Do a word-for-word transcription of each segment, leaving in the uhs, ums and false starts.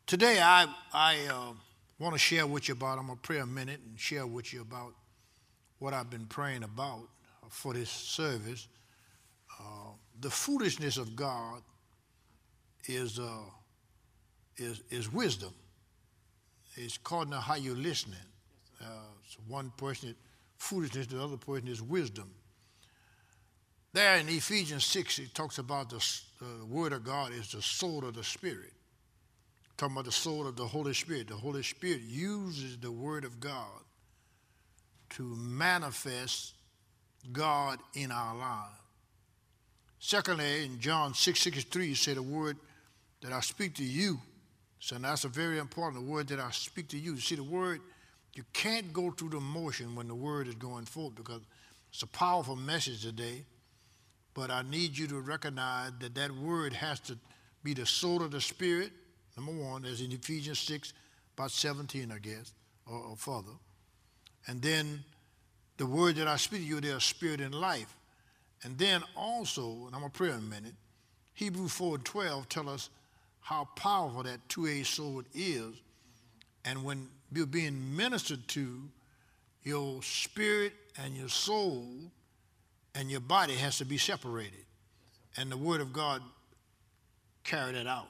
Today, I, I uh, want to share with you about, I'm going to pray a minute and share with you about what I've been praying about for this service. Uh, the foolishness of God is, uh, is, is wisdom. It's according to how you're listening. Uh, so one person is foolishness, the other person is wisdom. There in Ephesians six, it talks about the, the word of God is the sword of the Spirit. Talking about the sword of the Holy Spirit. The Holy Spirit uses the word of God to manifest God in our lives. Secondly, in John six sixty-three, it said the word that I speak to you. So that's a very important the word that I speak to you. You see, the word, you can't go through the motion when the word is going forth because it's a powerful message today. But I need you to recognize that that word has to be the sword of the Spirit, number one, as in Ephesians six, about seventeen, I guess, or, or further. And then the word that I speak to you, there's spirit and life. And then also, and I'm going to pray in a minute, Hebrews four and twelve tell us how powerful that two-edged sword is. And when you're being ministered to, your spirit and your soul and your body has to be separated. And the word of God carried it out.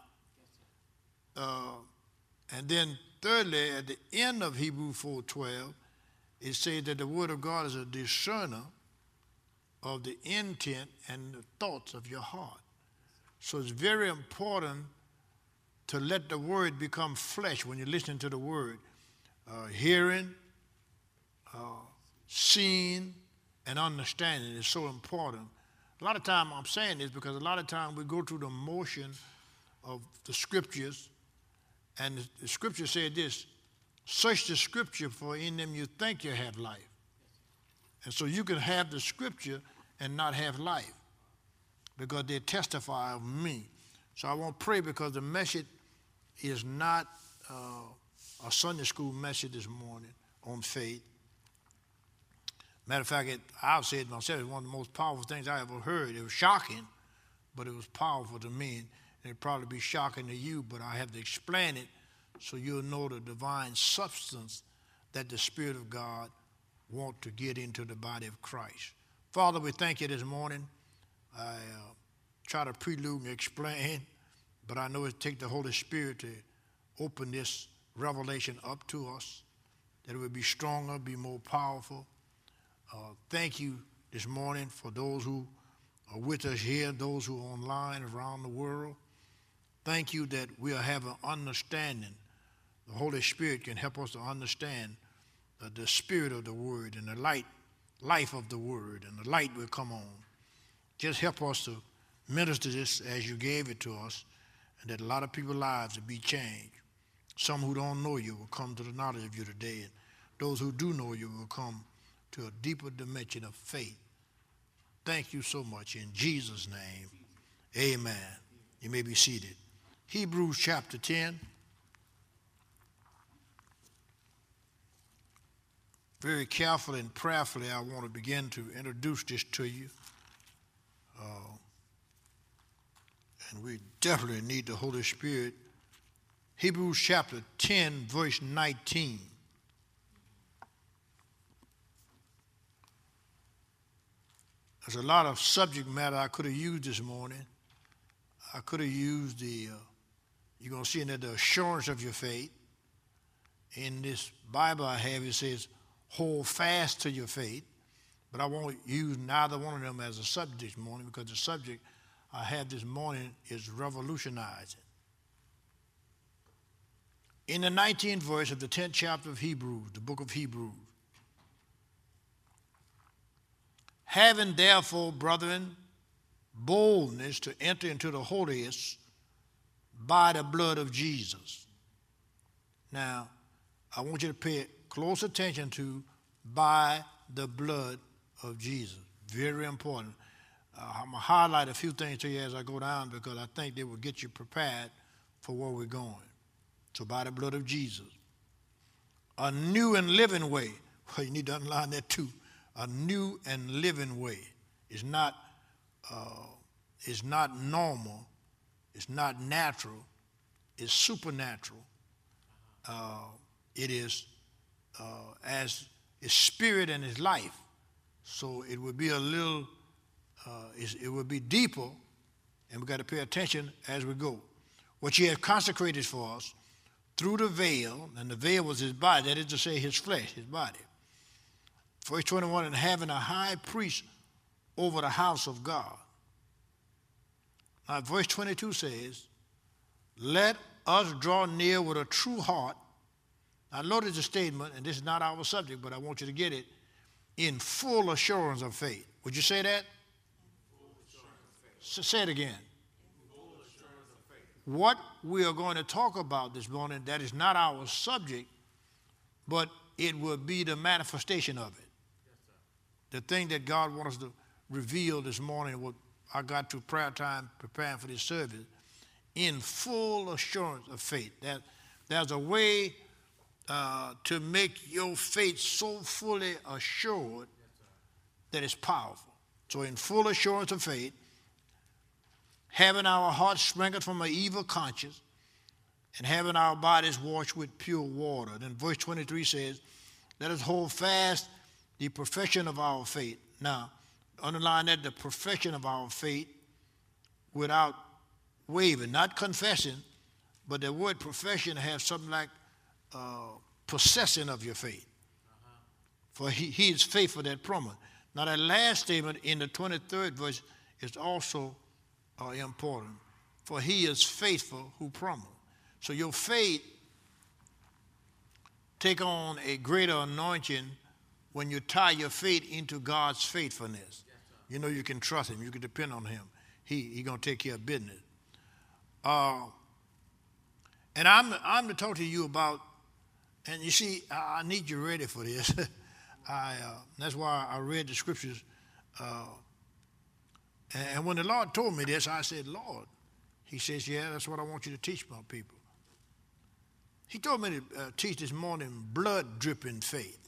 Uh, and then thirdly, at the end of Hebrews four twelve, it says that the word of God is a discerner of the intent and the thoughts of your heart. So it's very important to let the word become flesh when you're listening to the word. Uh, hearing, uh, seeing, and understanding is so important. A lot of time I'm saying this because a lot of time we go through the motion of the scriptures, and the, the scripture said this, search the scripture for in them you think you have life. And so you can have the scripture and not have life because they testify of me. So I want to pray because the message is not uh, a Sunday school message this morning on faith. Matter of fact, it, I've said myself, it's one of the most powerful things I ever heard. It was shocking, but it was powerful to me. And it'd probably be shocking to you, but I have to explain it so you'll know the divine substance that the Spirit of God wants to get into the body of Christ. Father, we thank you this morning. I uh, try to prelude and explain, but I know it takes the Holy Spirit to open this revelation up to us, that it would be stronger, be more powerful. Uh, thank you this morning for those who are with us here, those who are online around the world. Thank you that we'll have an understanding. The Holy Spirit can help us to understand the, the spirit of the word and the light, life of the word, and the light will come on. Just help us to minister this as you gave it to us, and that a lot of people's lives will be changed. Some who don't know you will come to the knowledge of you today, and those who do know you will come to a deeper dimension of faith. Thank you so much. In Jesus' name, amen. You may be seated. Hebrews chapter ten. Very carefully and prayerfully, I want to begin to introduce this to you. Uh, and we definitely need the Holy Spirit. Hebrews chapter ten, verse nineteen. There's a lot of subject matter I could have used this morning. I could have used the, uh, you're going to see in there the assurance of your faith. In this Bible I have, it says, hold fast to your faith. But I won't use neither one of them as a subject this morning because the subject I have this morning is revolutionizing. In the nineteenth verse of the tenth chapter of Hebrews, the book of Hebrews, having therefore, brethren, boldness to enter into the holiest by the blood of Jesus. Now, I want you to pay close attention to by the blood of Jesus. Very important. Uh, I'm going to highlight a few things to you as I go down because I think they will get you prepared for where we're going. So by the blood of Jesus. A new and living way. Well, you need to underline that too. A new and living way. It's not, uh, it's not normal. It's not natural. is supernatural. Uh, it is uh, as his spirit and his life. So it would be a little, uh, it would be deeper, and we've got to pay attention as we go. What he has consecrated for us through the veil, and the veil was his body, that is to say his flesh, his body. Verse twenty-one, and having a high priest over the house of God. Now verse twenty-two says, let us draw near with a true heart. Now notice the statement, and this is not our subject, but I want you to get it, in full assurance of faith. Would you say that? So say it again. What we are going to talk about this morning, that is not our subject, but it will be the manifestation of it. The thing that God wants us to reveal this morning, what I got to prayer time preparing for this service, in full assurance of faith. That there's a way uh, to make your faith so fully assured that it's powerful. So in full assurance of faith, having our hearts sprinkled from an evil conscience, and having our bodies washed with pure water. Then verse twenty-three says, let us hold fast the profession of our faith. Now, underline that, the profession of our faith without wavering, not confessing, but the word profession has something like uh, possessing of your faith. Uh-huh. For he, he is faithful that promise. Now that last statement in the twenty-third verse is also uh, important. For he is faithful who promised. So your faith take on a greater anointing when you tie your faith into God's faithfulness. Yes, you know you can trust him. You can depend on him. He he going to take care of business. Uh, and I'm I'm to talk to you about, and you see, I, I need you ready for this. I uh, that's why I read the scriptures. Uh, and, and when the Lord told me this, I said, Lord, he says, yeah, that's what I want you to teach my people. He told me to uh, teach this morning blood dripping faith.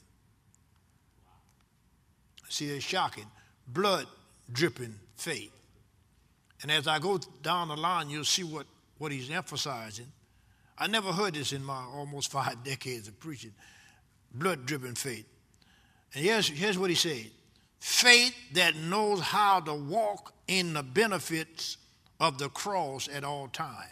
See, it's shocking. Blood dripping faith. And as I go down the line, you'll see what, what he's emphasizing. I never heard this in my almost five decades of preaching. Blood dripping faith. And here's, here's what he said. Faith that knows how to walk in the benefits of the cross at all times.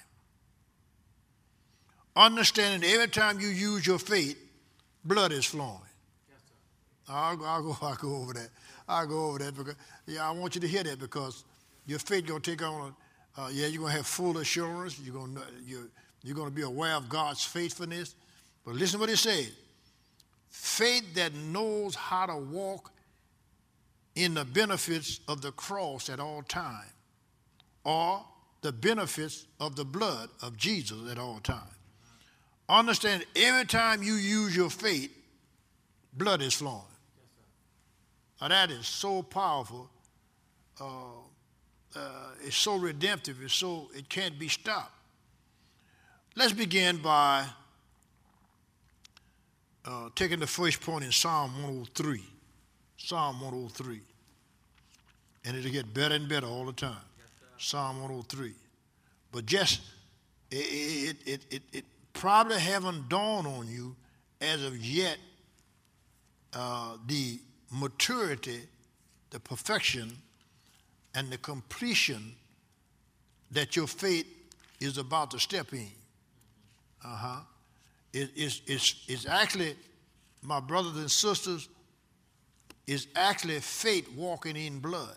Understanding every time you use your faith, blood is flowing. Yes, sir. I'll, I'll, go, I'll go over that. I'll go over that because, yeah, I want you to hear that because your faith going to take on, a, uh, yeah, you're going to have full assurance. You're going to you're, you're going to be aware of God's faithfulness. But listen to what he said. Faith that knows how to walk in the benefits of the cross at all times, or the benefits of the blood of Jesus at all times. Understand, every time you use your faith, blood is flowing. Yes, now that is so powerful. Uh, uh, it's so redemptive. It's so it can't be stopped. Let's begin by uh, taking the first point in Psalm one oh three. Psalm one oh three. And it'll get better and better all the time. Yes, Psalm one oh three. But just, it, it, it, it, it probably haven't dawned on you as of yet uh, the maturity, the perfection, and the completion that your faith is about to step in. Uh-huh. It, it's, it's, it's actually, my brothers and sisters, it's actually faith walking in blood.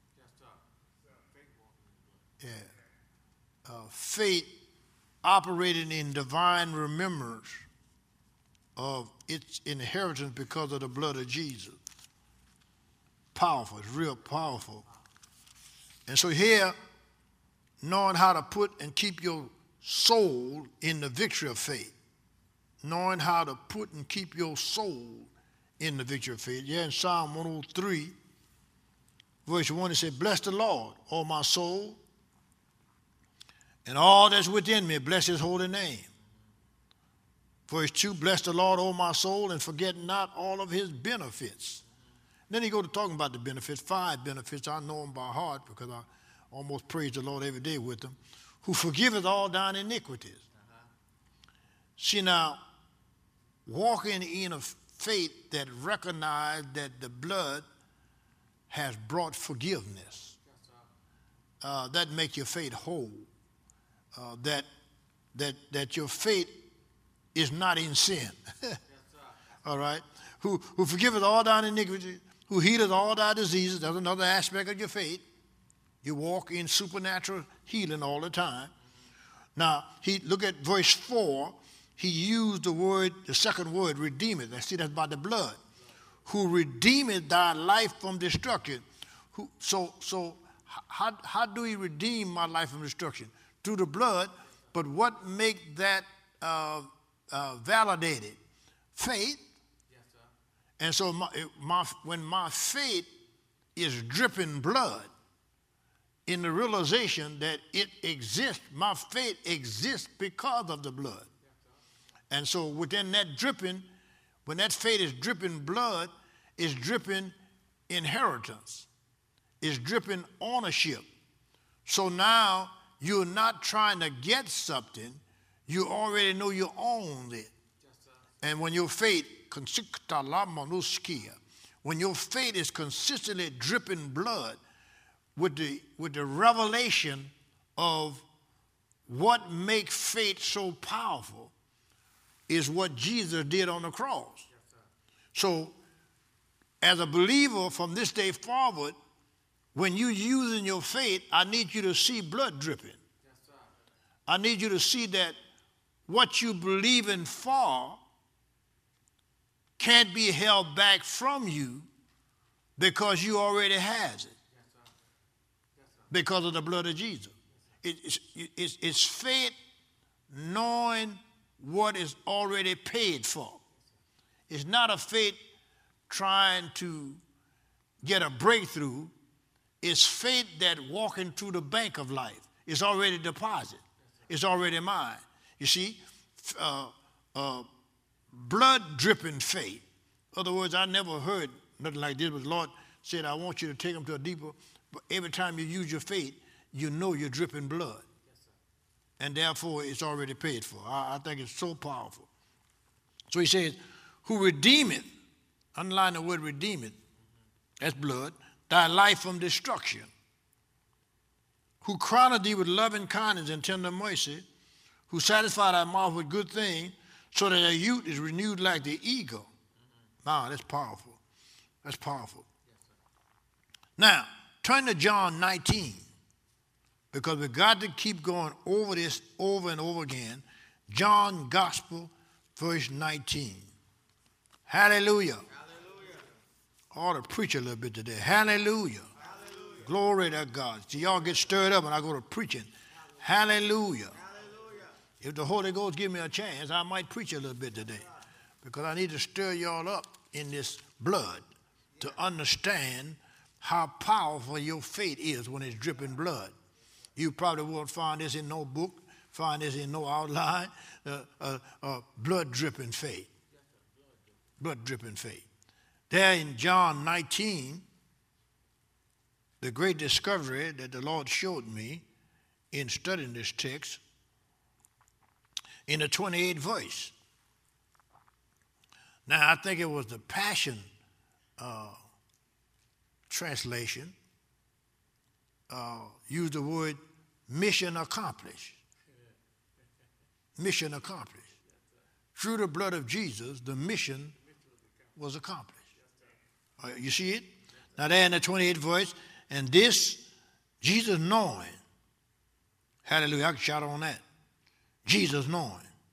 Yeah. Uh, faith operating in divine remembrance of its inheritance because of the blood of Jesus. Powerful. It's real powerful. And so here, knowing how to put and keep your soul in the victory of faith. Knowing how to put and keep your soul in the victory of faith. Yeah, in Psalm one oh three, verse one, it said, bless the Lord, O my soul, and all that's within me, bless his holy name. Verse two, bless the Lord, O my soul, and forget not all of his benefits. Then he goes to talking about the benefits, five benefits. I know them by heart because I almost praise the Lord every day with them. Who forgiveth all thine iniquities. Uh-huh. See now, walking in a faith that recognizes that the blood has brought forgiveness. Uh, that make your faith whole. Uh, that that that your faith is not in sin. All right. Who who forgiveth all thine iniquity, who healeth all thy diseases. That's another aspect of your faith. You walk in supernatural healing all the time. Now, he look at verse four. He used the word, the second word, redeemeth. I see that's about the blood. Who redeemeth thy life from destruction. Who, so, so how, how do he redeem my life from destruction? Through the blood. But what make that uh, uh, validated? Faith. Yes, sir. And so my, my, when my faith is dripping blood, in the realization that it exists, my faith exists because of the blood. And so within that dripping, when that faith is dripping blood, it's dripping inheritance. It's dripping ownership. So now you're not trying to get something. You already know you own it. And when your faith, when your faith is consistently dripping blood with the, with the revelation of what makes faith so powerful, is what Jesus did on the cross. Yes, so as a believer from this day forward, when you're using your faith, I need you to see blood dripping. Yes, I need you to see that what you believe in for can't be held back from you because you already has it. Yes, sir. Yes, sir. Because of the blood of Jesus. It, it's, it's, it's faith knowing what is already paid for. It's not a faith trying to get a breakthrough. It's faith that walking through the bank of life. It's already deposited. It's already mine. You see, uh, uh, blood dripping faith. In other words, I never heard nothing like this, but the Lord said, I want you to take them to a deeper, but every time you use your faith, you know you're dripping blood. And therefore, it's already paid for. I, I think it's so powerful. So he says, who redeemeth, underline the word redeemeth, that's blood, thy life from destruction. Who crowneth thee with loving kindness and tender mercy, who satisfy thy mouth with good things, so that thy youth is renewed like the eagle. Now, that's powerful. That's powerful. Now, turn to John nineteen. Because we've got to keep going over this over and over again. John Gospel, verse nineteen. Hallelujah. Hallelujah. I ought to preach a little bit today. Hallelujah. Hallelujah. Glory to God. See, y'all get stirred up when I go to preaching. Hallelujah. Hallelujah. If the Holy Ghost give me a chance, I might preach a little bit today. Because I need to stir y'all up in this blood to understand how powerful your faith is when it's dripping blood. You probably won't find this in no book, find this in no outline. Uh, uh, uh, blood dripping faith. Blood dripping faith. There in John nineteen, the great discovery that the Lord showed me in studying this text, in the twenty-eighth verse. Now, I think it was the Passion uh, translation. Uh, use the word mission accomplished. Mission accomplished. Through the blood of Jesus, the mission was accomplished. Uh, you see it? Now there in the twenty-eighth verse, and this, Jesus knowing, hallelujah, I can shout on that. Jesus knowing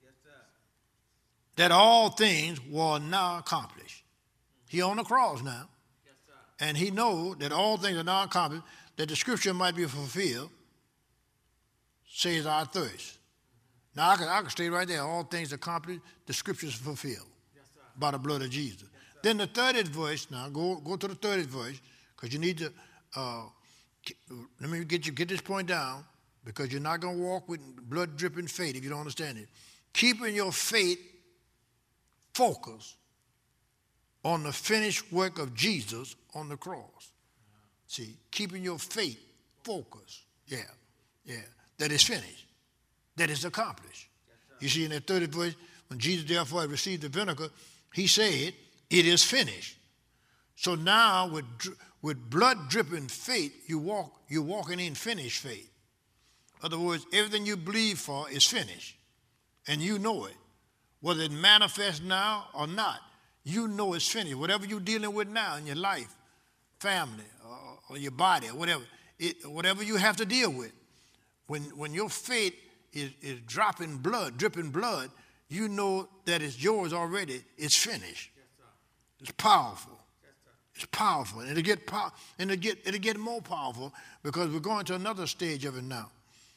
that all things were now accomplished. He on the cross now. And he know that all things are now accomplished, that the scripture might be fulfilled, says our thirst. Now, I can, I can stay right there. All things accomplished, the scriptures fulfilled yes, by the blood of Jesus. Yes, then the thirtieth verse, now go, go to the thirtieth verse, because you need to, uh, let me get you get this point down, because you're not going to walk with blood-dripping faith if you don't understand it. Keeping your faith focused on the finished work of Jesus on the cross. See, keeping your faith focused. Yeah, yeah. That is finished. That is accomplished. Yes, you see in that thirtieth verse, When Jesus therefore had received the vinegar, he said, it is finished. So now with, with blood-dripping faith, you walk, you're walking in finished faith. In other words, everything you believe for is finished, and you know it. Whether it manifests now or not, you know it's finished. Whatever you're dealing with now in your life, family, or, or your body, or whatever, it, whatever you have to deal with, when, when your faith is, is dropping blood, dripping blood, you know that it's yours already. It's finished. Yes, it's powerful. Yes, it's powerful. And it'll get, pow- and it'll, get, it'll get more powerful because we're going to another stage of it now.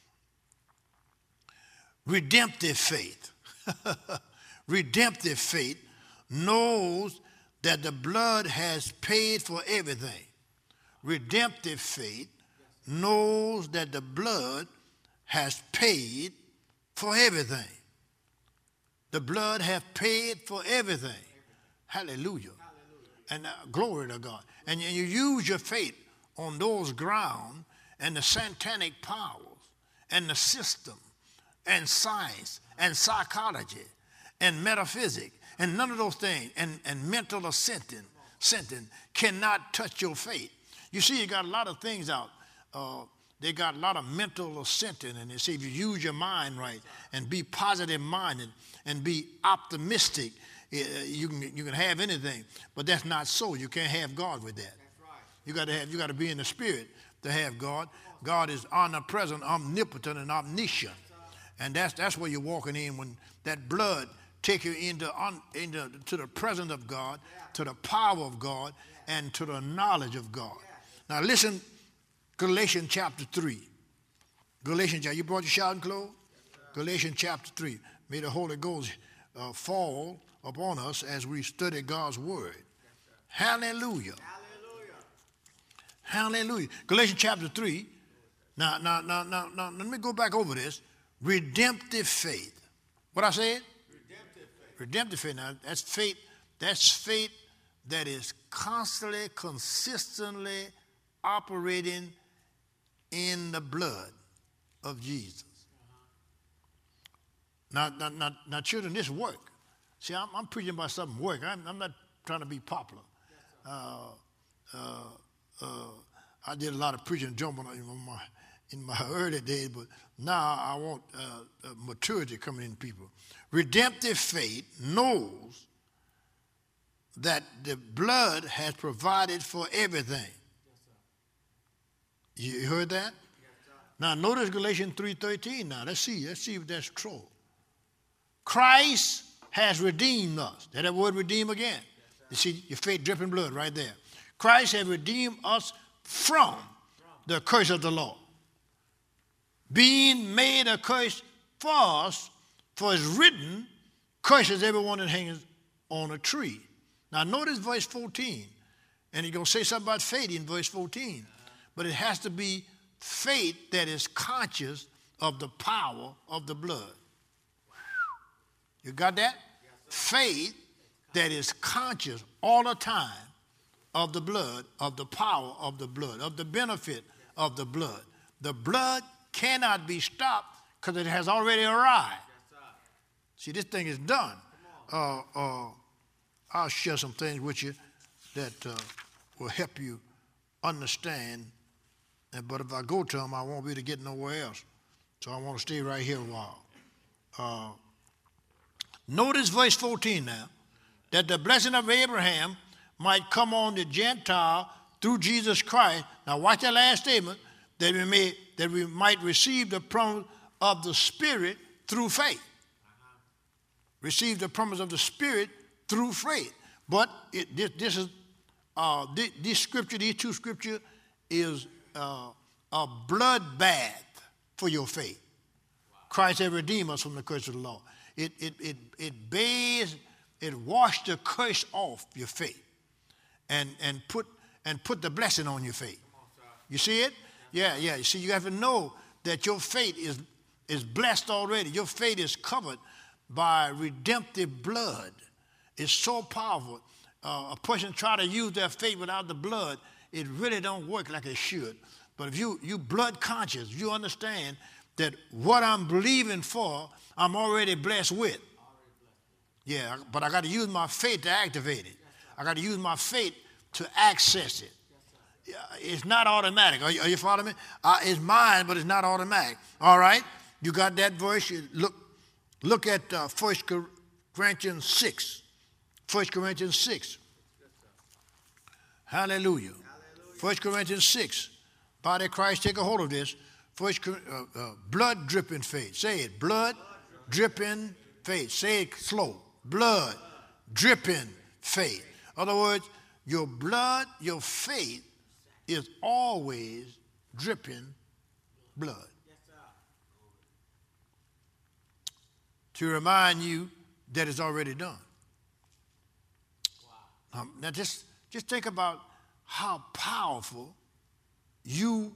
Redemptive faith. Redemptive faith knows that the blood has paid for everything. Redemptive faith knows that the blood has paid for everything. The blood has paid for everything. Hallelujah. Hallelujah. And uh, glory to God. And you use your faith on those grounds and the satanic powers and the system and science and psychology and metaphysics and none of those things and, and mental ascenting, ascenting cannot touch your faith. You see, you got a lot of things out. Uh, they got a lot of mental ascenting, and they say if you use your mind right and be positive minded and be optimistic, uh, you can you can have anything. But that's not so. You can't have God with that. That's right. You got to have you got to be in the spirit to have God. God is omnipresent, omnipotent, and omniscient. And that's that's where you're walking in when that blood take you into, un, into to the presence of God, to the power of God, and to the knowledge of God. Now listen, Galatians chapter three. Galatians chapter, you brought your shouting clothes? Galatians chapter three. May the Holy Ghost uh, fall upon us as we study God's word. Hallelujah. Hallelujah. Hallelujah. Galatians chapter three. Now, now, now, now, now, let me go back over this. Redemptive faith. What I said? Redemptive faith. Redemptive faith. Now, that's faith. That's faith that is constantly, consistently operating in the blood of Jesus. Uh-huh. Now, now, now, now, children, this work. See, I'm, I'm preaching about something work. I'm, I'm not trying to be popular. Yes, uh, uh, uh, I did a lot of preaching jumping on my in my early days, but now I want uh, uh, maturity coming in people. Redemptive faith knows that the blood has provided for everything. Yes, you heard that? Yes, now notice Galatians three thirteen now. Let's see. Let's see if that's true. Christ has redeemed us. That that word redeem again? Yes, you see your faith dripping blood right there. Christ has redeemed us from the curse of the law, being made a curse for us, for it's written, curses everyone that hangs on a tree. Now notice verse fourteen, and he's going to say something about faith in verse fourteen, but it has to be faith that is conscious of the power of the blood. You got that? Faith that is conscious all the time of the blood, of the power of the blood, of the benefit of the blood. The blood cannot be stopped because it has already arrived. Yes, see, this thing is done. Uh, uh, I'll share some things with you that uh, will help you understand. But if I go to them, I won't be able to get nowhere else. So I want to stay right here a while. Uh, notice verse fourteen now, that the blessing of Abraham might come on the Gentile through Jesus Christ. Now watch that last statement, that we may that we might receive the promise of the Spirit through faith. Uh-huh. Receive the promise of the Spirit through faith. But it, this, this is uh, this, this scripture, these two scriptures, is uh, a bloodbath for your faith. Wow. Christ has redeemed us from the curse of the law. It it it it bathes, it washed the curse off your faith, and and put and put the blessing on your faith. You see it? Yeah, yeah. You see, you have to know that your faith is, is blessed already. Your faith is covered by redemptive blood. It's so powerful. Uh, a person try to use their faith without the blood, it really don't work like it should. But if you you blood conscious, you understand that what I'm believing for, I'm already blessed with. Yeah, but I got to use my faith to activate it. I got to use my faith to access it. It's not automatic. Are you, are you following me? Uh, it's mine, but it's not automatic. All right? You got that verse? You look, look at uh, First Corinthians six. First Corinthians six. Hallelujah. First Corinthians six. Body of Christ, take a hold of this. First, uh, uh, blood dripping faith. Say it. Blood dripping faith. Say it slow. Blood dripping faith. In other words, your blood, your faith is always dripping blood. To remind you that it's already done. Wow. Um, now just, just think about how powerful you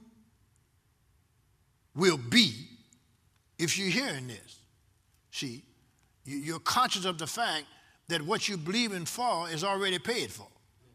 will be if you're hearing this. See, you're conscious of the fact that what you believe in for is already paid for.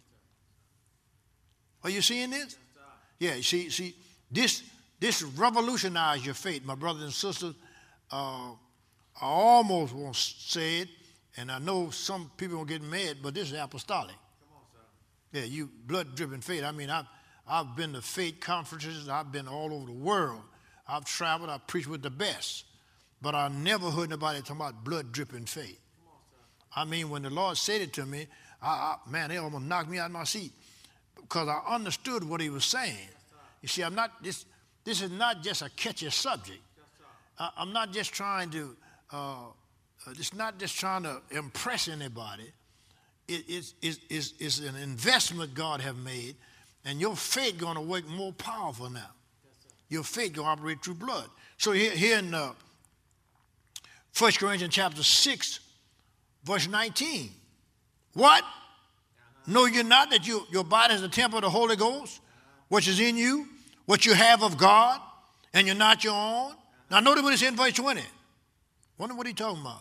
Are you seeing this? Yeah, see, see, this this revolutionized your faith, my brothers and sisters. Uh, I almost won't say it, and I know some people will get mad, but this is apostolic. Come on, sir. Yeah, you blood-dripping faith. I mean, I've, I've been to faith conferences. I've been all over the world. I've traveled. I've preached with the best. But I never heard nobody talking about blood-dripping faith. Come on, sir. I mean, when the Lord said it to me, I, I, man, they almost knocked me out of my seat because I understood what he was saying. Yes, you see, I'm not, this, this is not just a catchy subject. Yes, I, I'm not just trying to, Uh, it's not just trying to impress anybody. It, it's, it's, it's, it's an investment God have made, and your faith going to work more powerful now. Yes, your faith going to operate through blood. So here, here in uh, First Corinthians chapter six, verse nineteen. What? Uh-huh. Know you not that you, your body is the temple of the Holy Ghost, uh-huh. which is in you, what you have of God, and you're not your own? Uh-huh. Now notice what it says in verse twenty. Wonder what he's talking about.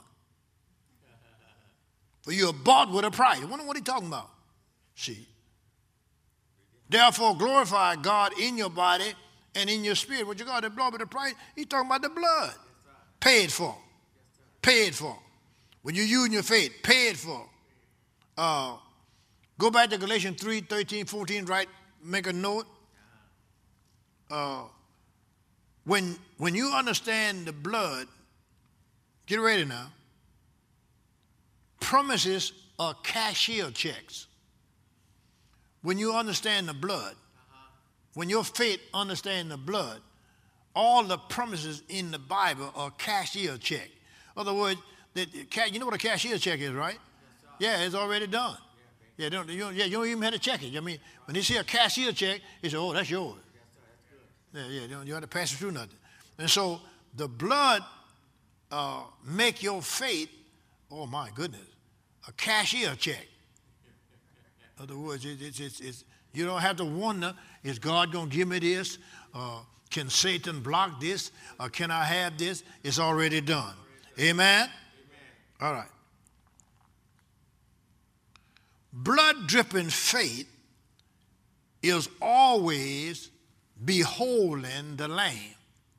For you are bought with a price. I wonder what he's talking about. See. Therefore, glorify God in your body and in your spirit. What you got, the blood with a price? He's talking about the blood. Yes, paid for. Yes, paid for. When you're using your faith, paid for. Uh, go back to Galatians three, thirteen, fourteen, right? Make a note. Uh, when, when you understand the blood, get ready now. Promises are cashier checks. When you understand the blood, uh-huh. when your faith understands the blood, all the promises in the Bible are cashier check. In other words, that, you know what a cashier check is, right? Yes, yeah, it's already done. Yeah, don't, you, don't, yeah, you don't even have to check it. I mean, when they see a cashier check, they say, oh, that's yours. Yes, sir, that's good. Yeah, yeah, you don't, you don't have to pass it through nothing. And so the blood Uh, make your faith, oh my goodness, a cashier check. In other words, it, it, it, it's, you don't have to wonder, is God going to give me this? Uh, can Satan block this? Or can I have this? It's already done. Amen? Amen? All right. Blood-dripping faith is always beholding the Lamb.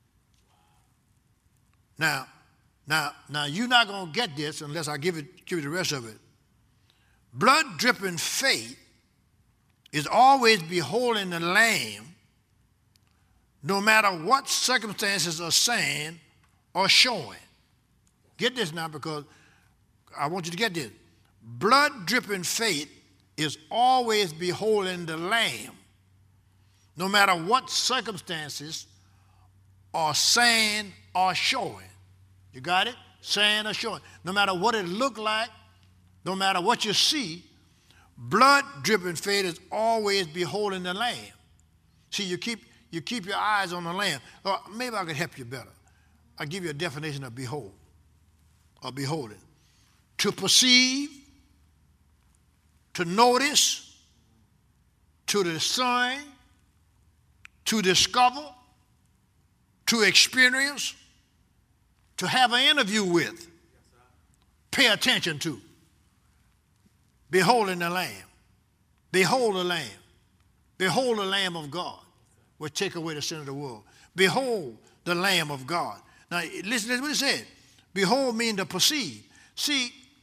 Now, Now, now you're not going to get this unless I give it, give you the rest of it. Blood-dripping faith is always beholding the Lamb, no matter what circumstances are saying or showing. Get this now, because I want you to get this. Blood-dripping faith is always beholding the Lamb, no matter what circumstances are saying or showing. You got it? Saying or showing. No matter what it looked like, no matter what you see, blood-dripping faith is always beholding the Lamb. See, you keep, you keep your eyes on the Lamb. Or maybe I could help you better. I'll give you a definition of behold, or beholding. To perceive, to notice, to discern, to discover, to experience, to have an interview with, yes, pay attention to. Beholding the Lamb. Behold the Lamb. Behold the Lamb of God, which take away the sin of the world. Behold the Lamb of God. Now, listen to what it said. Behold means to perceive. See,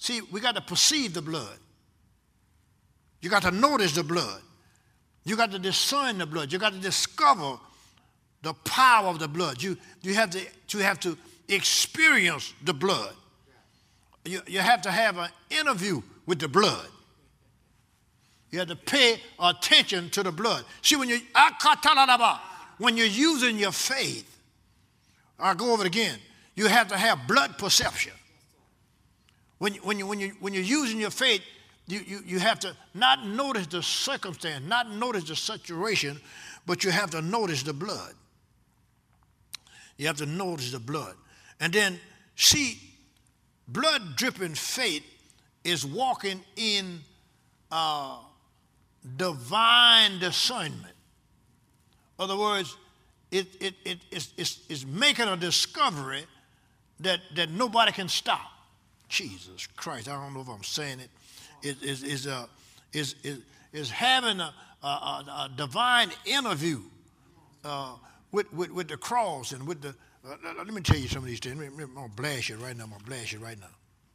See, we got to perceive the blood. You got to notice the blood. You got to discern the blood. You got to discover the power of the blood. You, you, have, to, you have to experience the blood. You, you have to have an interview with the blood. You have to pay attention to the blood. See, when, you, when you're using your faith, I'll go over it again, you have to have blood perception. When, when, you, when, you, when you're using your faith, you, you, you have to not notice the circumstance, not notice the situation, but you have to notice the blood. You have to notice the blood. And then, see, blood-dripping faith is walking in uh, divine discernment. In other words, it, it, it, it's, it's, it's making a discovery that, that nobody can stop. Jesus Christ, I don't know if I'm saying it. It is is uh, is is is having a, a, a divine interview uh, with, with with the cross and with the. Uh, let me tell you some of these things. I'm gonna blast you right now. I'm gonna blast you right now.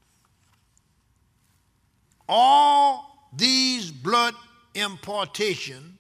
All these blood impartation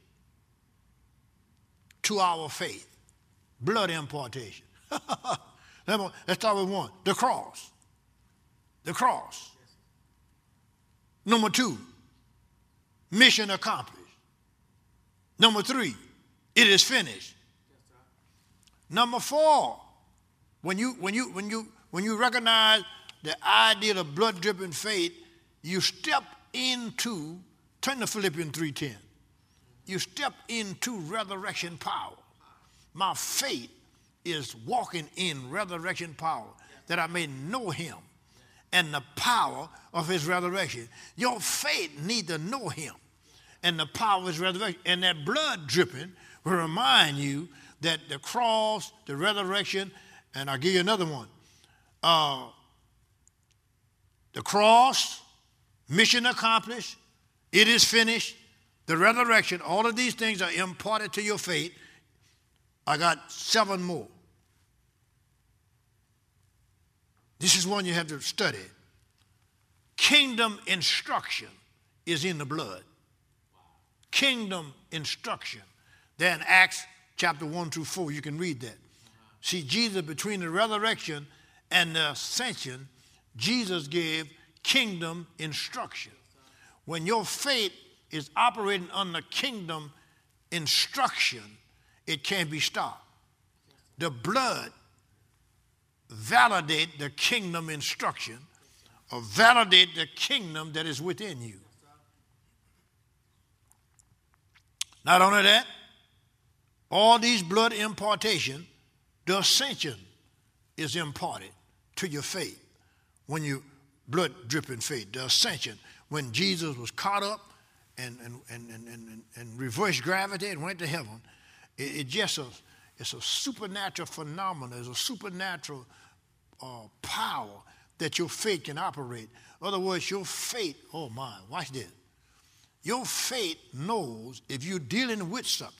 to our faith, blood impartation. Let's start with one: the cross. The cross. Number two, mission accomplished. Number three, it is finished. Number four, when you when you when you when you recognize the idea of blood dripping faith, you step into, turn to Philippians three ten. You step into resurrection power. My faith is walking in resurrection power, that I may know him and the power of his resurrection. Your faith needs to know him and the power of his resurrection. And that blood dripping will remind you that the cross, the resurrection, and I'll give you another one. Uh, the cross, mission accomplished, it is finished, the resurrection, all of these things are imparted to your faith. I got seven more. This is one you have to study. Kingdom instruction is in the blood. Kingdom instruction. There in Acts chapter one through four, you can read that. See, Jesus, between the resurrection and the ascension, Jesus gave kingdom instruction. When your faith is operating under kingdom instruction, it can't be stopped. The blood validate the kingdom instruction or validate the kingdom that is within you. Not only that, all these blood impartation, the ascension is imparted to your faith. When you blood dripping faith, the ascension, when Jesus was caught up and and and and, and, and reversed gravity and went to heaven, it, it just a, it's a supernatural phenomenon. It's a supernatural uh, power that your faith can operate. In other words, your faith, oh my, watch this. Your faith knows if you're dealing with something.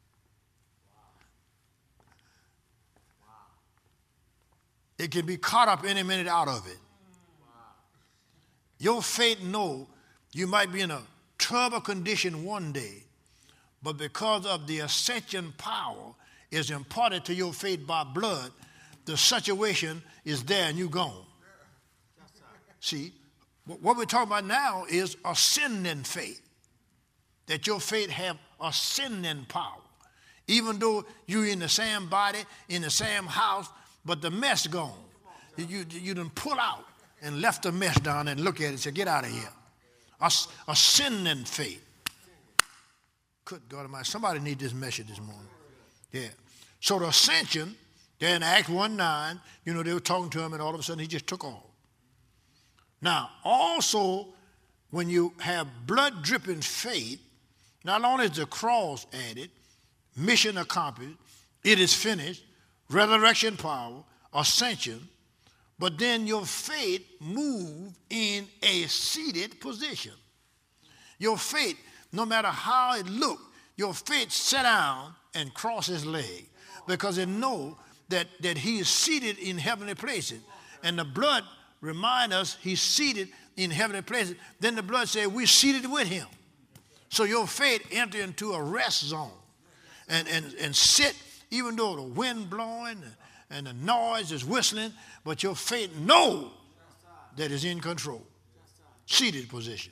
Wow. Wow. It can be caught up any minute out of it. Wow. Your faith knows you might be in a trouble condition one day, but because of the ascension power is imparted to your faith by blood, the situation is there and you're gone. See, what we're talking about now is ascending faith. That your faith have ascending power. Even though you're in the same body, in the same house, but the mess gone. You, you, you done pull out and left the mess down and look at it and say, get out of here. As, ascending faith. Good God Almighty. Somebody need this message this morning. Yeah. So the ascension, there in Acts one nine, you know, they were talking to him and all of a sudden he just took off. Now, also, when you have blood dripping faith, not only is the cross added, mission accomplished, it is finished, resurrection power, ascension, but then your faith moves in a seated position. Your faith, no matter how it looks, your faith sit down and cross his leg because it knows that, that he is seated in heavenly places. And the blood remind us he's seated in heavenly places. Then the blood said we're seated with him. So your faith enter into a rest zone and, and, and sit, even though the wind blowing and the noise is whistling, but your faith knows that it's in control. Seated position.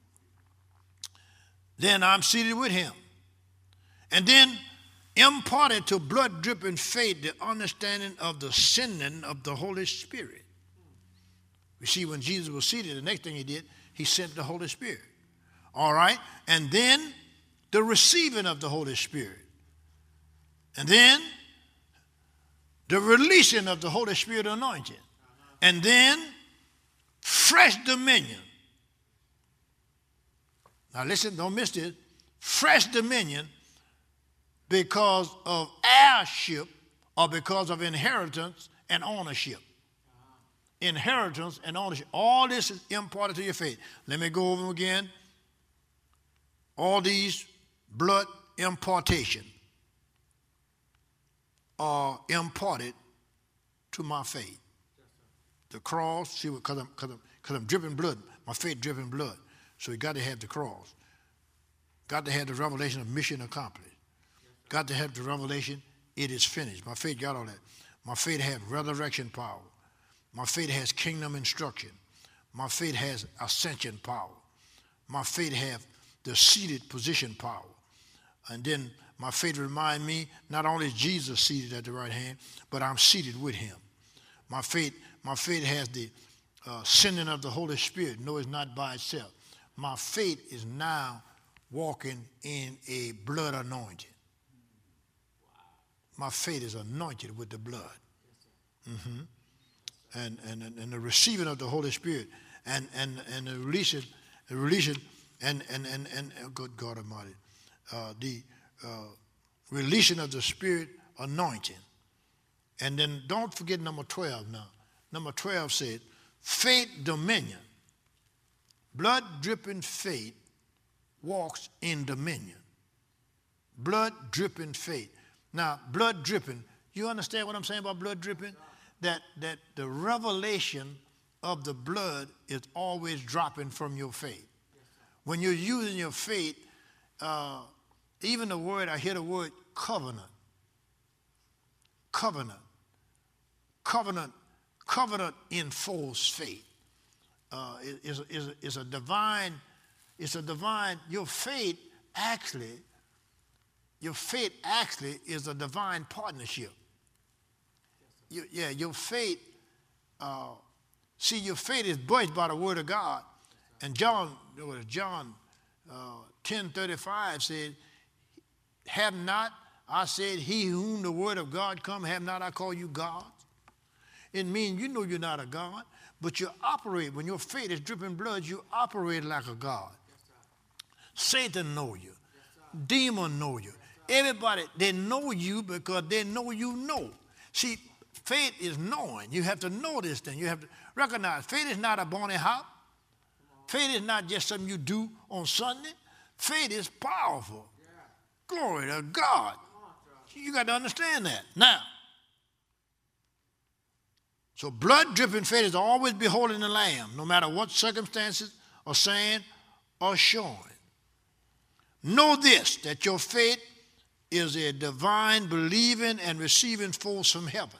Then I'm seated with him. And then imparted to blood-dripping faith the understanding of the sending of the Holy Spirit. You see, when Jesus was seated, the next thing he did, he sent the Holy Spirit. All right? And then the receiving of the Holy Spirit. And then the releasing of the Holy Spirit anointing. And then fresh dominion. Now listen, don't miss this. Fresh dominion because of heirship or because of inheritance and ownership. Inheritance and ownership. All this is imparted to your faith. Let me go over them again. All these blood impartation are imparted to my faith. The cross, see, because I'm, cause I'm, cause I'm dripping blood, my faith dripping blood. So you got to have the cross. Got to have the revelation of mission accomplished. Got to have the revelation, it is finished. My faith got all that. My faith has resurrection power. My faith has kingdom instruction. My faith has ascension power. My faith has the seated position power. And then my faith remind me, not only is Jesus seated at the right hand, but I'm seated with him. My faith, my faith has the uh, sending of the Holy Spirit. No, it's not by itself. My faith is now walking in a blood anointing. My faith is anointed with the blood. Mm-hmm. And, and, and the receiving of the Holy Spirit and, and, and the releasing, the releasing and, and, and, and, and good God Almighty, uh, the uh, releasing of the Spirit anointing. And then don't forget number twelve now. Number twelve said, faith dominion. Blood dripping faith walks in dominion. Blood dripping faith. Now, blood dripping, you understand what I'm saying about blood dripping? That, that the revelation of the blood is always dropping from your faith. When you're using your faith, uh, even the word, I hear the word covenant. Covenant. Covenant. Covenant enforced faith. Uh, is, is, is a divine, it's a divine, your faith actually, your faith actually is a divine partnership. You, yeah, your faith, uh, see, your faith is birthed by the word of God. And John, John uh, ten thirty-five said, have not, I said, he whom the word of God come, have not I call you God? It means you know you're not a God, but you operate, when your faith is dripping blood, you operate like a God. Satan know you. Demon know you. Everybody, they know you because they know you know. See, faith is knowing. You have to know this thing. You have to recognize faith is not a bony hop. Faith is not just something you do on Sunday. Faith is powerful. Glory to God. You got to understand that. Now, so blood dripping faith is always beholding the Lamb, no matter what circumstances are saying or showing. Know this, that your faith is a divine believing and receiving force from heaven,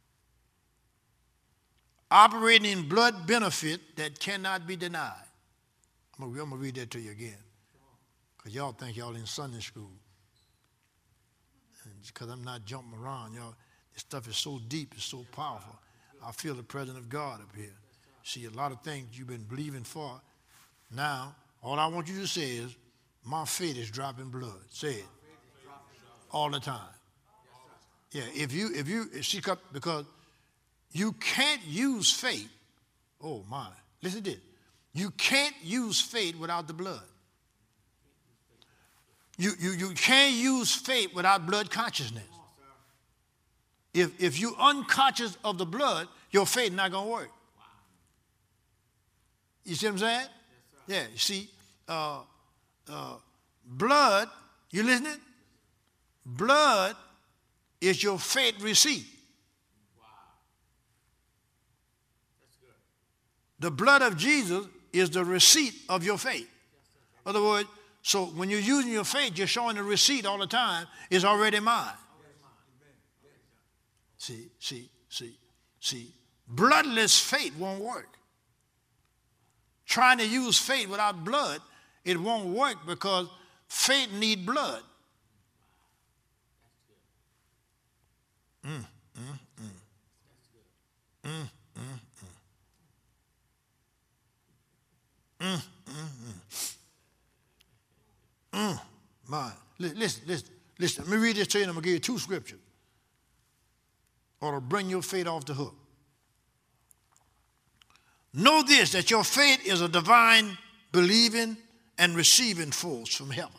operating in blood benefit that cannot be denied. I'm going to read that to you again, because y'all think y'all in Sunday school. Because I'm not jumping around, y'all. This stuff is so deep, it's so powerful. I feel the presence of God up here. See, a lot of things you've been believing for. Now, all I want you to say is, my faith is dropping blood. Say it. All the time. Yeah, if you, if you, if she cut, because you can't use faith. Oh my, listen to this. You can't use faith without the blood. You, you, you can't use faith without blood consciousness. If, if you're unconscious of the blood, your faith not going to work. You see what I'm saying? Yeah, you see, uh, uh, blood, you listening? Blood is your faith receipt. Wow. That's good. The blood of Jesus is the receipt of your faith. In other words, so when you're using your faith, you're showing the receipt all the time. It's already mine. See, see, see, see. Bloodless faith won't work. Trying to use faith without blood, it won't work because faith needs blood. Mm, mm, mm. Mm, mm, mm. Mm, mm, mm. Mm, my. Listen, listen, listen. Let me read this to you and I'm going to give you two scriptures. Or to bring your faith off the hook. Know this, that your faith is a divine believing and receiving force from heaven.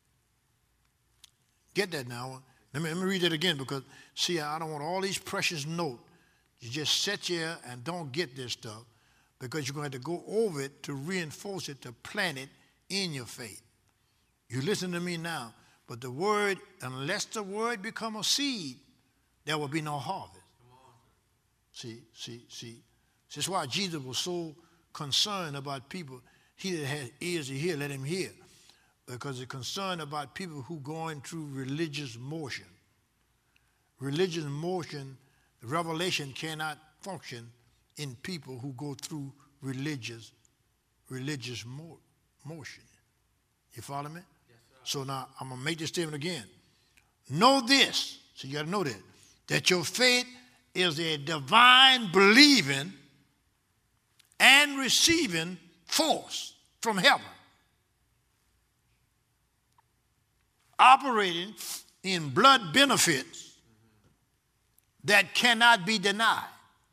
Get that now. Let me, let me read it again because, see, I don't want all these precious notes. You just sit here and don't get this stuff because you're going to have to go over it to reinforce it, to plant it in your faith. You listen to me now, but the word, unless the word become a seed, there will be no harvest. See, see, see. This is why Jesus was so concerned about people. He that has ears to hear, let him hear. Because he's concerned about people who going through religious motion. Religious motion, revelation cannot function in people who go through religious, religious mo motion. You follow me? Yes, sir. So now I'm going to make this statement again. Know this, so you got to know that, that your faith is a divine believing and receiving force from heaven, operating in blood benefits that cannot be denied.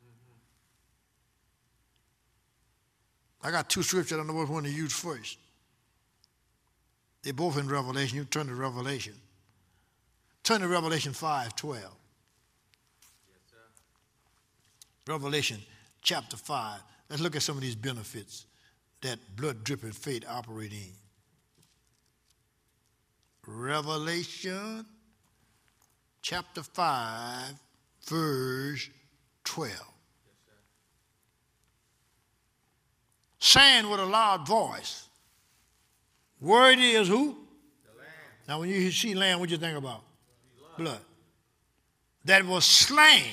I got two scriptures. I don't know which one to use first. They're both in Revelation. You turn to Revelation. Turn to Revelation five twelve. Yes, sir. Revelation chapter five. Let's look at some of these benefits that blood-dripping faith operate in. Revelation chapter five, verse twelve. Yes, saying with a loud voice, worthy is who? The Lamb. Now when you see lamb, what do you think about? Blood. Blood. That was slain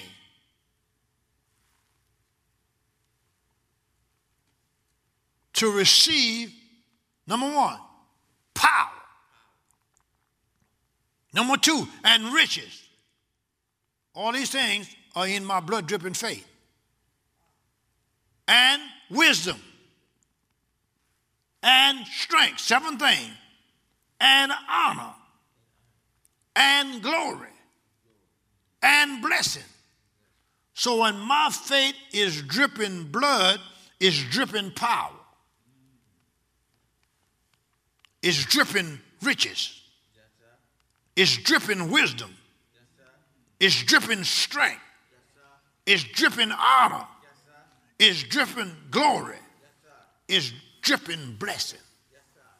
to receive, number one, power. Number two, and riches. All these things are in my blood-dripping faith. And wisdom. And strength, seven things. And honor. And glory. And blessing. So when my faith is dripping blood, it's dripping power. It's dripping riches. Yes, it's dripping wisdom. Yes, it's dripping strength. Yes, it's dripping honor. Yes, it's dripping glory. Yes, it's dripping blessing. Yes,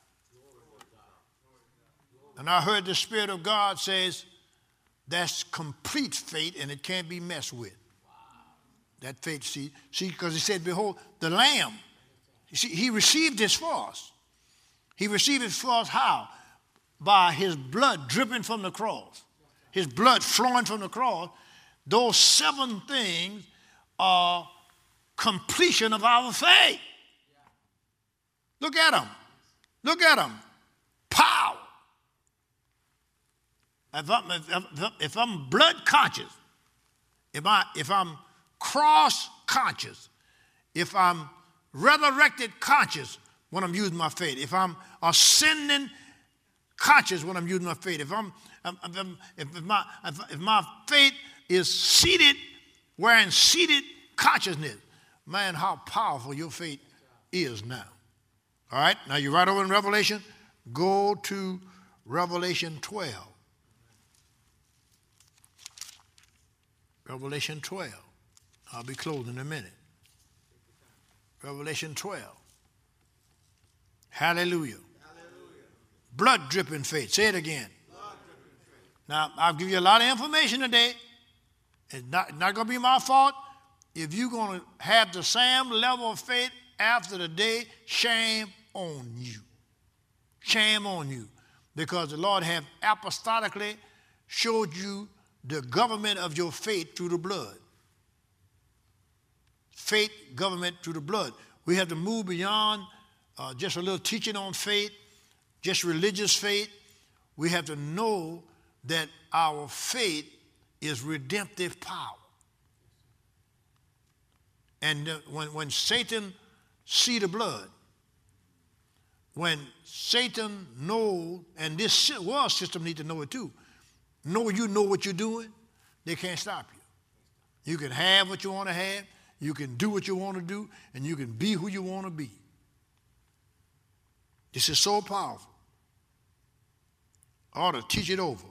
and I heard the Spirit of God says that's complete faith and it can't be messed with. Wow. That faith, see, see, because he said, behold, the Lamb. You see, he received this for us. He received it for us how? By his blood dripping from the cross. His blood flowing from the cross. Those seven things are completion of our faith. Look at them. Look at them. Power. If I'm, if, if I'm blood conscious, if, I, if I'm cross conscious, if I'm resurrected conscious, when I'm using my faith, if I'm ascending conscious when I'm using my faith, if I'm, if, I'm, if, my, if, if my faith is seated, wearing seated consciousness, man, how powerful your faith is now. All right, now you're right over in Revelation. Go to Revelation twelve. Revelation twelve. I'll be closing in a minute. Revelation twelve. Hallelujah. Hallelujah. Blood dripping faith. Say it again. Now, I'll give you a lot of information today. It's not, not going to be my fault if you're going to have the same level of faith after the day, shame on you. Shame on you. Because the Lord have apostolically showed you the government of your faith through the blood. Faith, government through the blood. We have to move beyond uh, just a little teaching on faith, just religious faith. We have to know that our faith is redemptive power. And uh, when, when Satan see the blood, when Satan knows, and this world system need to know it too, know you know what you're doing, they can't stop you. You can have what you want to have, you can do what you want to do, and you can be who you want to be. This is so powerful. I ought to teach it over.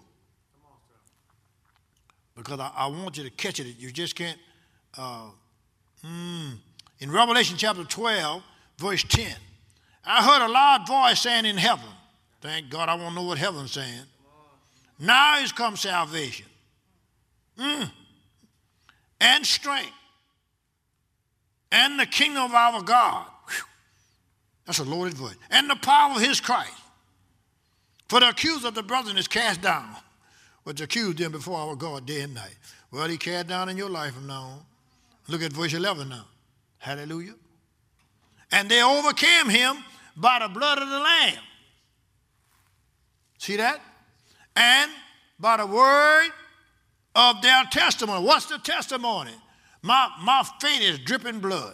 Because I, I want you to catch it. You just can't. Uh, mm. In Revelation chapter twelve, verse ten, I heard a loud voice saying in heaven, thank God I want to know what heaven's saying. Now is come salvation mm. and strength and the kingdom of our God. Whew. That's a loaded voice. And the power of his Christ. For the accuser of the brethren is cast down, which accused them before our God day and night. Well, he cast down in your life from now on. Look at verse eleven now. Hallelujah. And they overcame him by the blood of the Lamb. See that? And by the word of their testimony. What's the testimony? My, my faith is dripping blood.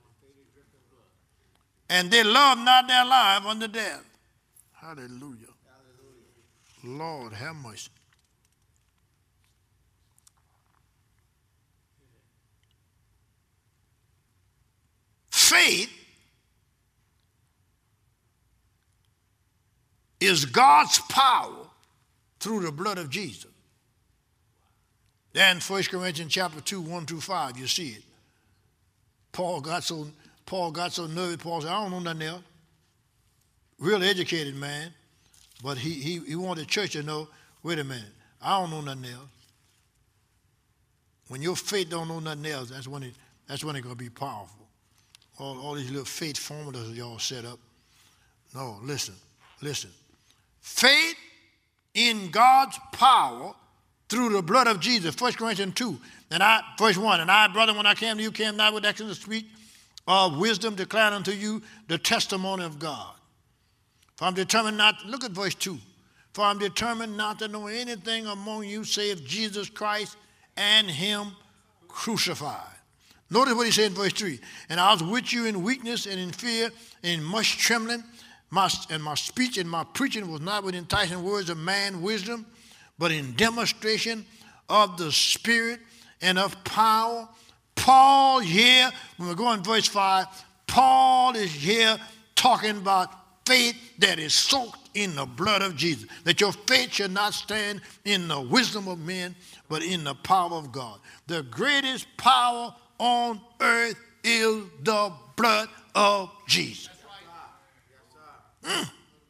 And they love not their life unto death. Hallelujah. Hallelujah. Lord, have mercy. Faith is God's power through the blood of Jesus. Then First Corinthians chapter two, one through five, you see it. Paul got so Paul got so nervous, Paul said, I don't know nothing else. Real educated man, but he, he, he wanted the church to know, wait a minute, I don't know nothing else. When your faith don't know nothing else, that's when it, that's when it's going to be powerful. All, all these little faith formulas y'all set up. No, listen, listen. Faith in God's power through the blood of Jesus. First Corinthians two, and I, verse one, and I, brother, when I came to you, came not with excellent speech of wisdom, declared unto you the testimony of God. For I'm determined not, look at verse two. For I'm determined not to know anything among you save Jesus Christ and him crucified. Notice what he said in verse three. And I was with you in weakness and in fear and in much trembling. My, and my speech and my preaching was not with enticing words of man wisdom, but in demonstration of the Spirit and of power. Paul here, when we go in verse five, Paul is here talking about faith that is soaked in the blood of Jesus. That your faith should not stand in the wisdom of men, but in the power of God. The greatest power on earth is the blood of Jesus. Mm.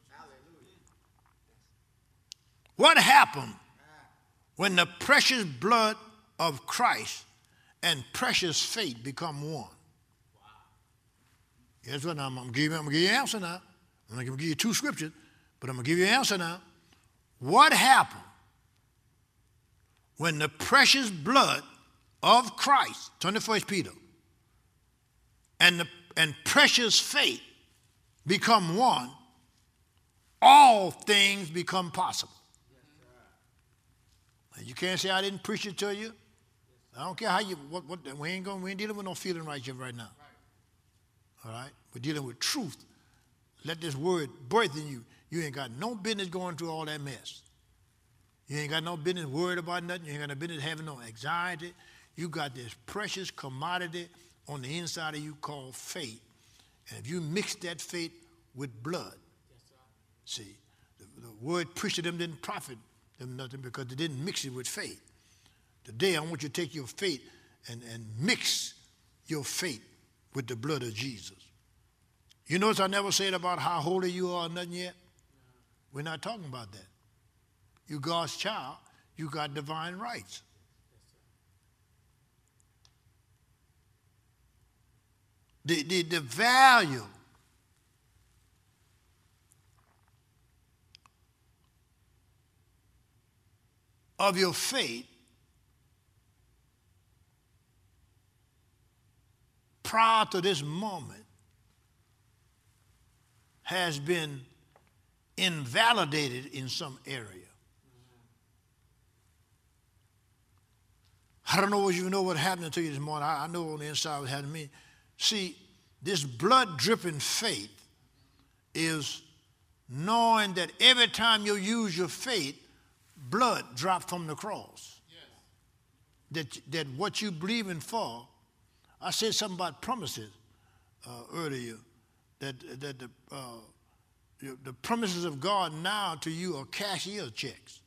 What happened when the precious blood of Christ and precious faith become one? Here's what I'm, I'm going to give you. I'm going to give you an answer now. I'm going to give you two scriptures, but I'm going to give you an answer now. What happened when the precious blood of Christ, turn to First Peter, and the and precious faith become one? All things become possible. You can't say I didn't preach it to you. I don't care how you. What, what, we ain't going. We ain't dealing with no feeling right here right now. All right, we're dealing with truth. Let this word birth in you. You ain't got no business going through all that mess. You ain't got no business worried about nothing. You ain't got no business having no anxiety. You got this precious commodity on the inside of you called faith. And if you mix that faith with blood, yes, see, the, the word preached to them didn't profit them nothing because they didn't mix it with faith. Today, I want you to take your faith and, and mix your faith with the blood of Jesus. You notice I never said about how holy you are or nothing yet? We're not talking about that. You God's child, you got divine rights. the, the, the value of your faith prior to this moment has been invalidated in some area. I don't know if you know what happened to you this morning. I, I know on the inside what happened to me. See, this blood-dripping faith is knowing that every time you use your faith, blood drops from the cross. Yes. That, that what you believing for, I said something about promises uh, earlier, that, that the, uh, the promises of God now to you are cashier checks.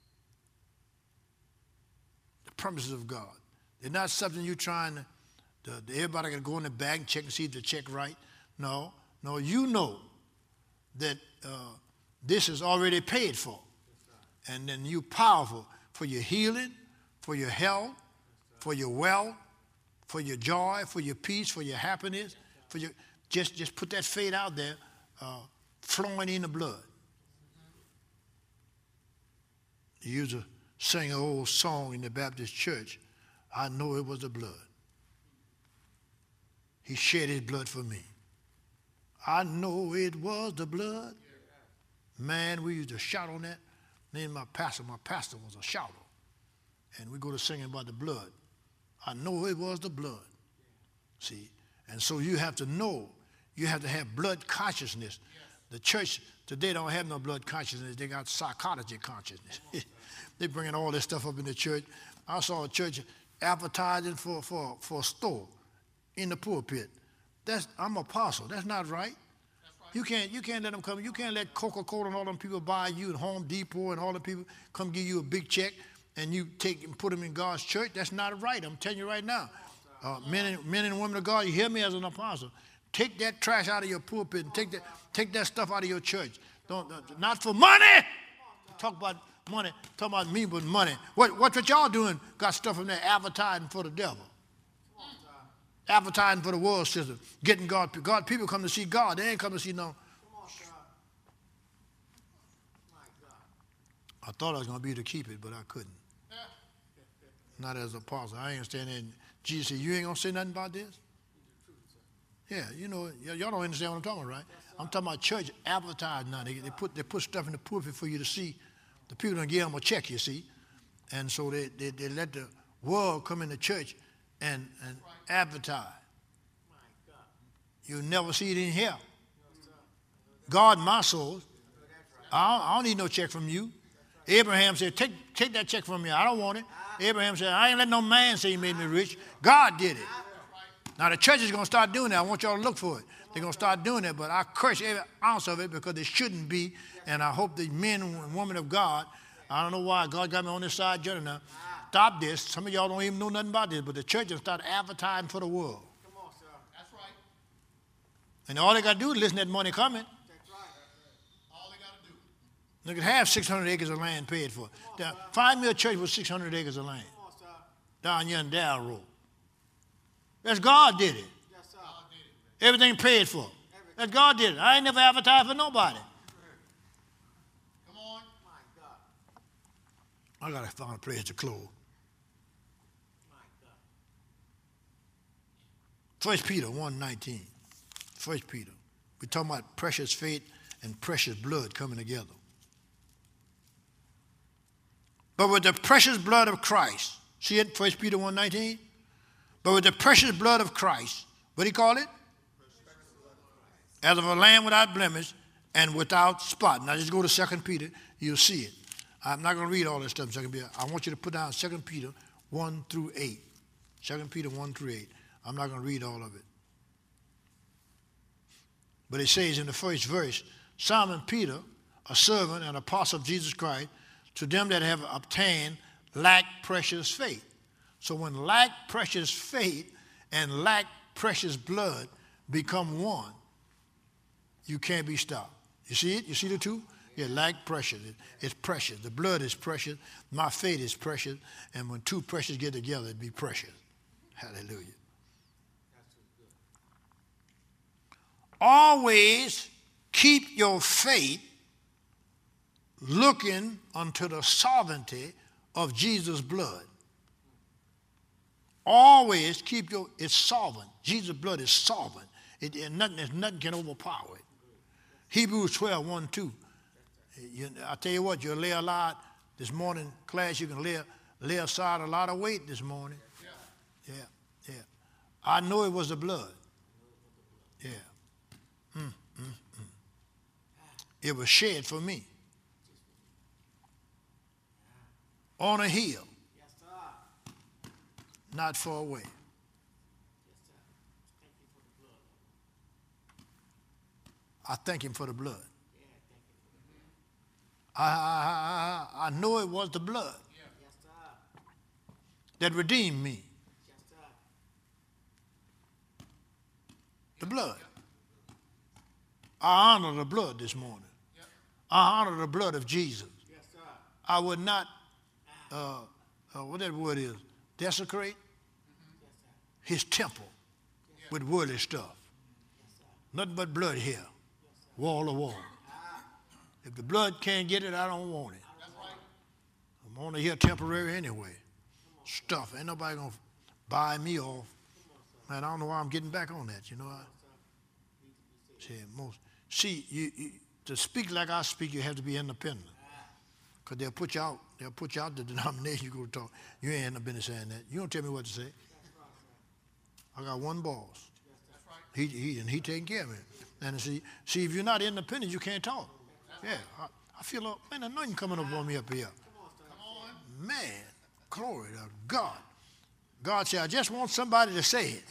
The promises of God. They're not something you're trying to, the, everybody got to go in the bank and check and see if the check right. No, no, you know that uh, this is already paid for. And then you're powerful for your healing, for your health, for your wealth, for your joy, for your peace, for your happiness, for your just just put that faith out there, uh, flowing in the blood. You used to sing an old song in the Baptist church. I know it was the blood. He shed his blood for me. I know it was the blood. Man, we used to shout on that. Name my pastor, my pastor was a shouter. And we go to singing about the blood. I know it was the blood. See? And so you have to know, you have to have blood consciousness. The church today don't have no blood consciousness. They got psychology consciousness. They're bringing all this stuff up in the church. I saw a church advertising for, for, for a store in the pulpit. That's, I'm an apostle. That's not right. You can't, you can't let them come. You can't let Coca-Cola and all them people buy you, and Home Depot and all them people come give you a big check and you take and put them in God's church. That's not right. I'm telling you right now. Uh, men, and, men and women of God, you hear me as an apostle. Take that trash out of your pulpit and take that, take that stuff out of your church. Don't, don't, not for money. Talk about money. Talk about me with money. What, what, what y'all doing? Got stuff in there advertising for the devil. Advertising for the world system, getting God. God, people come to see God. They ain't come to see no. I thought I was going to be able to keep it, but I couldn't. Not as an apostle. I ain't standing there. And Jesus said, you ain't going to say nothing about this? Yeah, you know, y'all don't understand what I'm talking about, right? I'm talking about church advertising now. They, they, put, they put stuff in the pulpit for you to see. The people don't give them a check, you see. And so they, they, they let the world come in the church and, and advertise. You'll never see it in here. God, my soul, I don't, I don't need no check from you. Abraham said, take, take that check from me. I don't want it. Abraham said, I ain't let no man say he made me rich. God did it. Now, the church is going to start doing that. I want y'all to look for it. They're going to start doing that, but I curse every ounce of it because it shouldn't be, and I hope the men and women of God, I don't know why God got me on this side journey now. Stop this. Some of y'all don't even know nothing about this, but the church will start advertising for the world. Come on, sir. That's right. And all they got to do is listen to that money coming. That's right. All they got to do. They could have six hundred acres of land paid for. On, now, find me a church with six hundred acres of land. Come on, sir. Down here in Dow Road. That's God did it. Yes, sir. God did it. Everything paid for. Everything. That's God did it. I ain't never advertised for nobody. Come on. My God. I got to find a place to close. First Peter one nineteen. First Peter. We're talking about precious faith and precious blood coming together. But with the precious blood of Christ, see it, First Peter one nineteen? But with the precious blood of Christ, what do you call it? As of a lamb without blemish and without spot. Now just go to Second Peter, you'll see it. I'm not going to read all this stuff in Second Peter. I want you to put down Second Peter one through eight. Second Peter one through eight. I'm not going to read all of it. But it says in the first verse, Simon Peter, a servant and apostle of Jesus Christ, to them that have obtained lack precious faith. So when lack precious faith and lack precious blood become one, you can't be stopped. You see it? You see the two? Yeah, lack precious. It, it's precious. The blood is precious. My faith is precious. And when two precious get together, it be precious. Hallelujah. Always keep your faith looking unto the sovereignty of Jesus' blood. Always keep your, it's sovereign. Jesus' blood is sovereign. It, it, nothing, nothing can overpower it. Hebrews twelve, one, two. You, I tell you what, you'll lay a lot this morning, class, you can lay, lay aside a lot of weight this morning. Yeah, yeah. yeah. I know it was the blood. Yeah. Mm, mm, mm. It was shed for me. On a hill. Not far away. I thank him for the blood. I, I, I, I know it was the blood that redeemed me. The blood. I honor the blood this morning. I honor the blood of Jesus. I would not, uh, uh, what that word is, desecrate his temple with worldly stuff. Nothing but blood here, wall to wall. If the blood can't get it, I don't want it. I'm only here temporary anyway. Stuff. Ain't nobody going to buy me off. Man, I don't know why I'm getting back on that, you know. I, see, most, see you, you, to speak like I speak, you have to be independent. Because they'll put you out. They'll put you out the denomination you go to talk. You ain't had no business saying that. You don't tell me what to say. I got one boss. He, he, and he taking care of me. And see, see, if you're not independent, you can't talk. Yeah, I, I feel, a, man, anointing coming up on me up here. Man, glory to God. God said, I just want somebody to say it.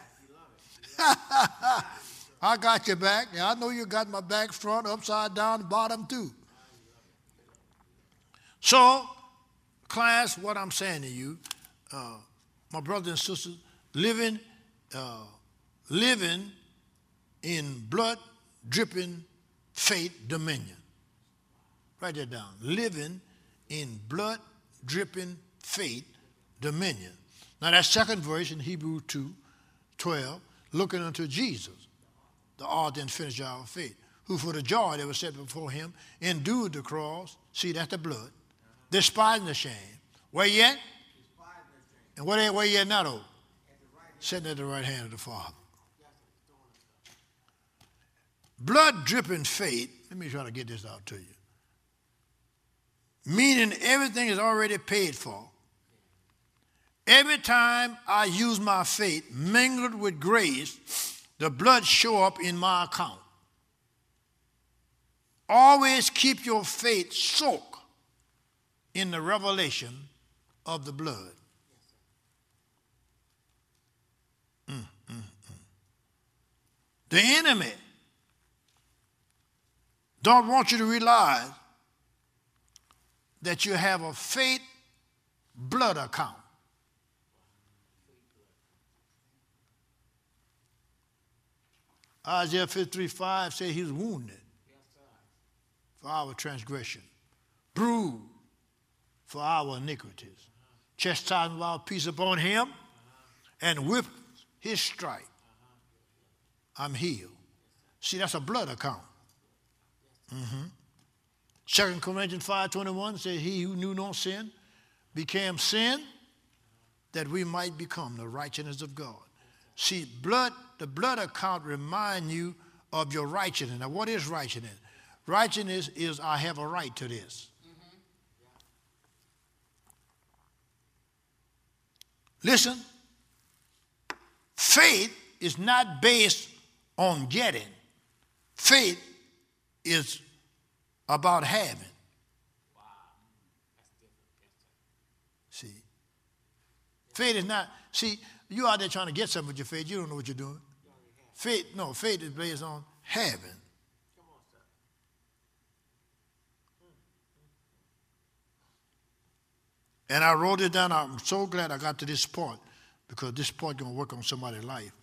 I got your back. Yeah, I know you got my back, front, upside down, bottom too. So, class, what I'm saying to you, uh, my brothers and sisters, living, uh, living in blood-dripping faith dominion. Write that down. Living in blood-dripping faith dominion. Now, that second verse in Hebrews two, twelve, looking unto Jesus, the author and finisher of our faith, who for the joy that was set before him endured the cross. See, that's the blood. Despising the shame. Where yet? And where, where yet not, oh? Sitting at the right hand of the Father. Blood-dripping faith, let me try to get this out to you. Meaning everything is already paid for. Every time I use my faith mingled with grace, the blood show up in my account. Always keep your faith soaked in the revelation of the blood. Mm, mm, mm. The enemy don't want you to realize that you have a faith blood account. Isaiah fifty-three, five says he was wounded for our transgression, bruised for our iniquities. Chastisement of our peace upon him, and with his stripe, I'm healed. See, that's a blood account. Mm-hmm. Second Corinthians five twenty-one says, he who knew no sin became sin that we might become the righteousness of God. See, blood, the blood account reminds you of your righteousness. Now, what is righteousness? Righteousness is I have a right to this. Mm-hmm. Listen, faith is not based on getting. Faith is about having. Wow. See, faith is not, see, you out there trying to get something with your faith, you don't know what you're doing. Faith, no, faith is based on having. And I wrote it down. I'm so glad I got to this point because this point is going to work on somebody's life.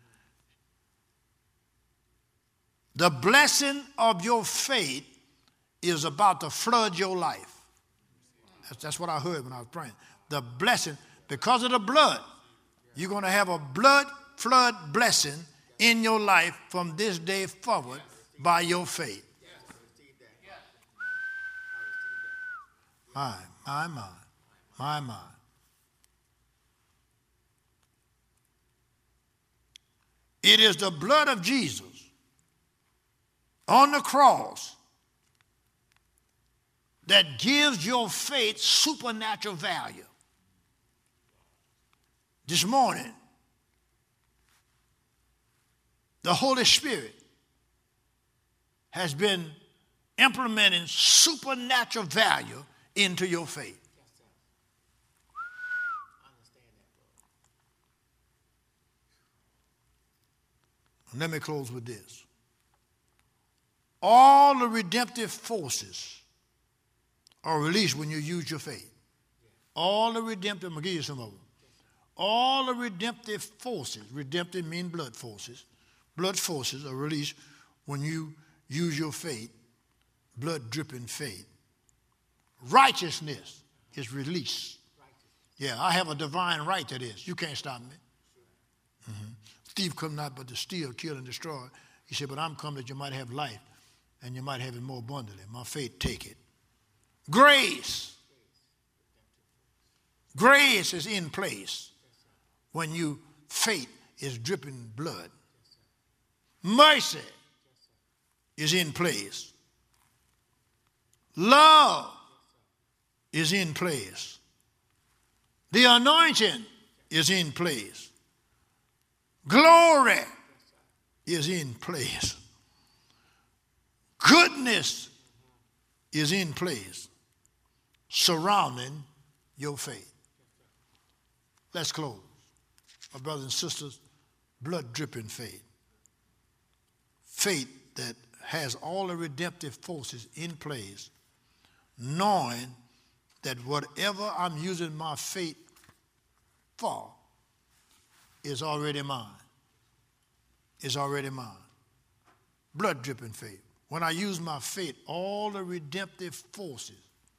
The blessing of your faith is about to flood your life. That's, that's what I heard when I was praying. The blessing, because of the blood, you're going to have a blood flood blessing in your life from this day forward by your faith. My, my, my, my, my. It is the blood of Jesus on the cross that gives your faith supernatural value. This morning, the Holy Spirit has been implementing supernatural value into your faith. Let me close with this. All the redemptive forces are released when you use your faith. All the redemptive, I'm going to give you some of them. All the redemptive forces, redemptive mean blood forces, blood forces are released when you use your faith, blood dripping faith. Righteousness is released. Yeah, I have a divine right to this. You can't stop me. Mm-hmm. Thief come not but to steal, kill, and destroy. He said, but I'm come that you might have life, and you might have it more abundantly. My faith, take it. Grace. Grace is in place when you faith is dripping blood. Mercy is in place. Love is in place. The anointing is in place. Glory is in place. Goodness is in place surrounding your faith. Let's close. My brothers and sisters, blood dripping faith. Faith that has all the redemptive forces in place, knowing that whatever I'm using my faith for is already mine. Is already mine. Blood dripping faith. When I use my faith, all the redemptive forces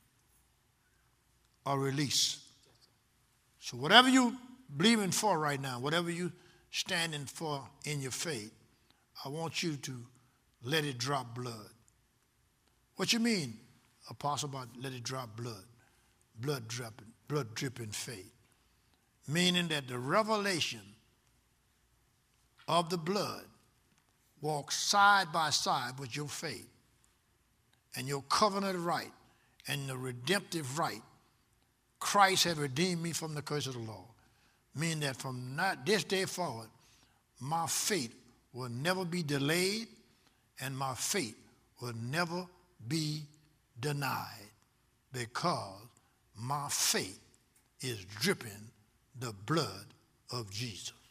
are released. So whatever you believing for right now, whatever you standing for in your faith, I want you to let it drop blood. What you mean, Apostle, about let it drop blood? Blood dripping, blood dripping faith. Meaning that the revelation of the blood walks side by side with your faith and your covenant right and the redemptive right. Christ had redeemed me from the curse of the law. Meaning that from not this day forward, my faith will never be delayed and my faith will never be denied because my faith is dripping the blood of Jesus.